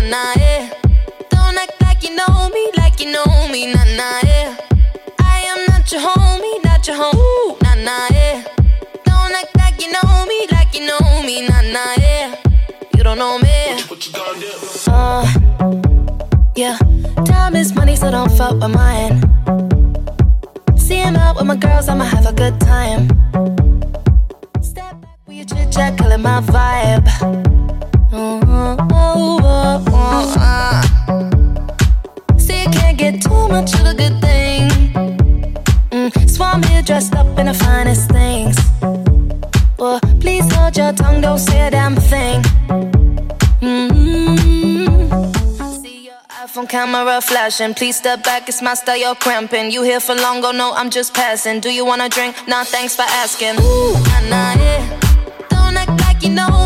nah, yeah. Don't act like you know me, nah, nah, yeah. I am not your homie, ooh, nah, nah, yeah. Don't act like you know me, nah, nah, yeah. You don't know me. What you gonna do? Yeah. Time is money, so don't fuck with mine. See him out with my girls, I'ma have a good time. Step back with your chit chat, killing my vibe. See, you can't get too much of a good thing. So I'm here dressed up in the finest things. Well, please hold your tongue, don't say a damn thing. See your iPhone camera flashing. Please step back, it's my style, you're cramping. You here for long, oh no, I'm just passing. Do you wanna drink? Nah, thanks for asking. Ooh, nah, nah, yeah. Don't act like you know